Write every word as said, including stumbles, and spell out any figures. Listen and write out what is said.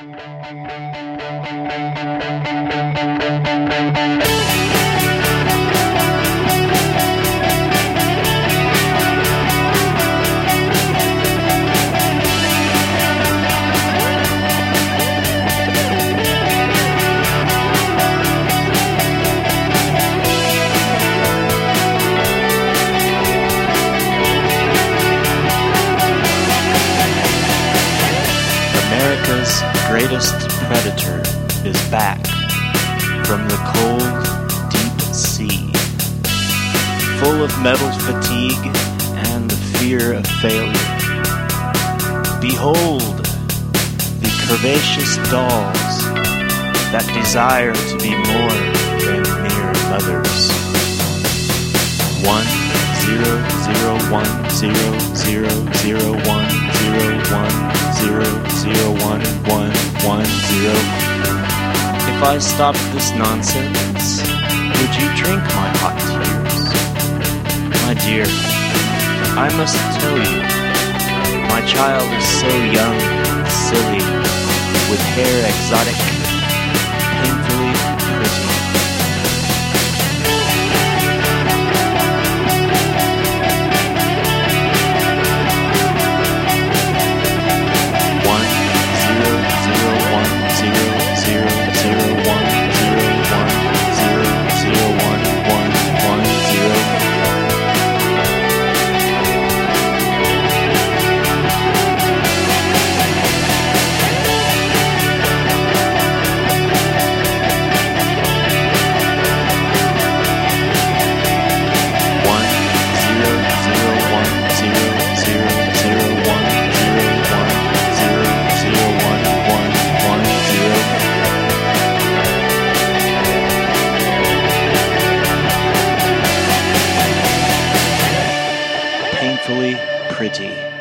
America's greatest predator is back from the cold, deep sea, full of metal fatigue and the fear of failure. Behold the curvaceous dolls that desire to be more than mere mothers. One zero zero one zero zero zero one zero one zero zero one one one zero. If I stopped this nonsense, would you drink my hot tears? My dear, I must tell you, my child is so young and silly, with hair exotic, painfully pretty. Painfully pretty.